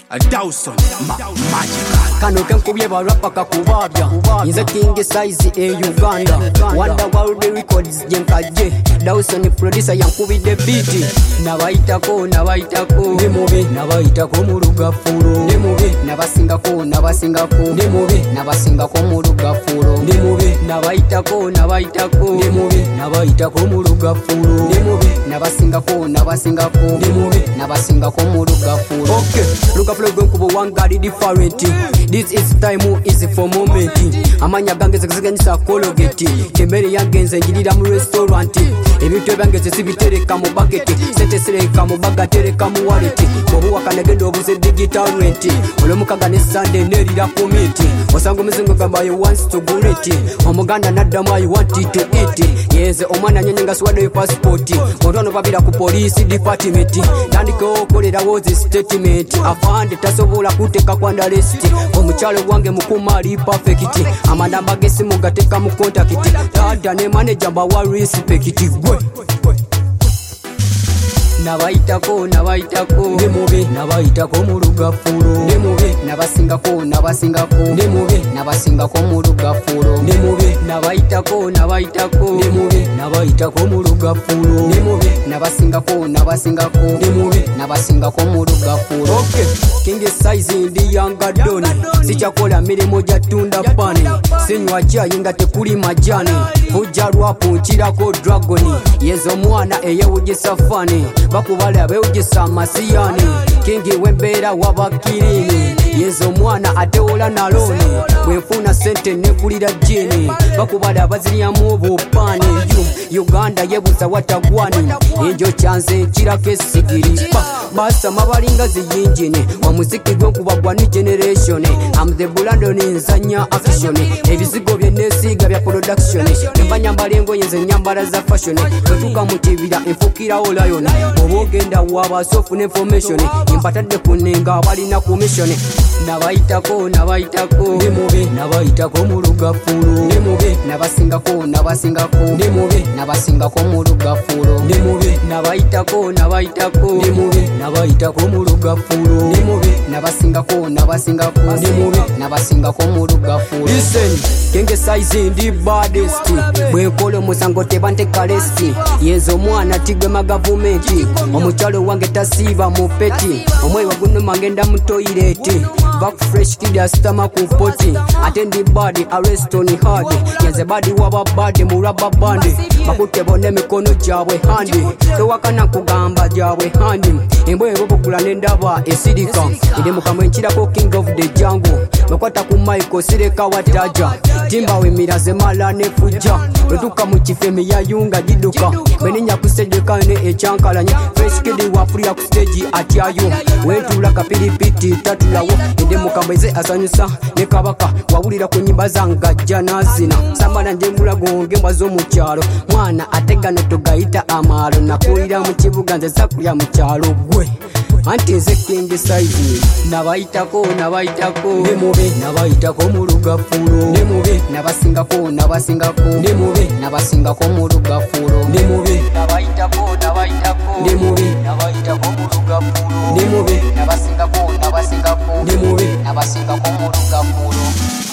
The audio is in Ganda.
Dawson Magical kano kenkubye barapa kakubabya nze king size e Uganda Wonder World Records jenkaje Dawson producer yankubide beat nabayitako ndi mubi nabayitako mu lugafuro ndi mubi nabasingako ndi mubi nabasingako mu lugafuro ndi mubi nabayitako ndi mubi nabayitako mu lugafuro ndi mubi nabasingako ndi mubi nabasingako mu lugafuro. Okay, lugafuro gwenkubo wangari different. This is time is for moment. Amanya gange ziganyisa kologeti kemere yangenze ngirira mu restaurant ebintu ebyangenze sibitereka mu bucket sente sereka mu bagatereka mu wallet obu wakanegendo obuze digital rent olomukaga ne Sunday nerira committee osango muzingo gamba you wants to go rent omuganda naddamu you want to eat yeze omwana nyenyenga swade passport otono babira ku police department tandiko kolera wozi statement afande tasobola kuteka kwanda list omuchalo wange mukuma ali perfect amanamba gesi mugateka mu contact dada ne manager ba wa respect gwe nabayitako ndi mubi nabayitako mu lugafuro ndi mubi nabasingako ndi mubi nabasingako mu lugafuro ndi mubi nabayitako ndi mubi nabayitako mu lugafuro ndi mubi nabasingako ndi mubi nabasingako mu lugafuro. Okay, king size ndi yanga doni sichakola mirimo jatunda pani sinywa chai nga tekuli majani hujja rwapo nchirako dragoni yezo mwana eyewugisa fani bakubale abewugisa masiyani kingi wembera wabakirini yezo mwana ateola naloni bwenfuna sente nekulira jini bakubale abaziryamu bupani Uganda yebuza watagwani enjo chanze nchirako esigiri basa mabalinga ziyinjini omuziki gwenkubagwa ni generation I'm the Bulandoni nzanya action ebizigo byenesiga bya production embanyambalengo yenze nyambala za fashion bwetuka mukibira enfukira olayon obogenda waba sofu information impatadde kunenga balina commission nabayitako ndi mubi nabayitako mu lugafuro ndi mubi nabasingako ndi mubi nabasingako mu lugafuro ndi mubi nabayitako ndi mubi nabayitako mu lugafuro ndi mubi nabasingako ndi mubi nabasingako mu lugafuro. Listen, kenge size ndi baddest bwenkolo musango tebanteka lesti yezo mwana tigwe magavumenti omukyalo wange tasiiba mu peti omwewa guno mangenda mu toilet back fresh kid astama ku poti ate ndi body arrest on hard yenze body waba body mu rubber band bakute bone mikono jabwe handi tewakana kugamba jabwe handi embwe bobukula nendaba esirika ndi mukamwe nchirako king of the jungle mekwata ku Michael sireka wataja timba we miraze mala ne fuja wetuka mu kifemi ya yunga giduka benenya kusejeka ne echankalanya fresh kid wa free ku stage atyayo wetula kapilipiti tatulawo ndi mukambeze asanyusa ne kabaka wawulira ku nyimba zanga janazina sambana njengula gonge mbazo mu kyalo mwana ategana tugayita amalo nakulira mu kibuga nze zakulya mu kyalo gwe anti nze king size nabayitako ndi mubi nabayitako mu lugafuro ndi mubi nabasingako ndi mubi nabasingako mu lugafuro ndi mubi nabayitako ndi mubi nabayitako mu lugafuro ndi mubi nabasingako ndi mubi nabasingako mu lugafuro.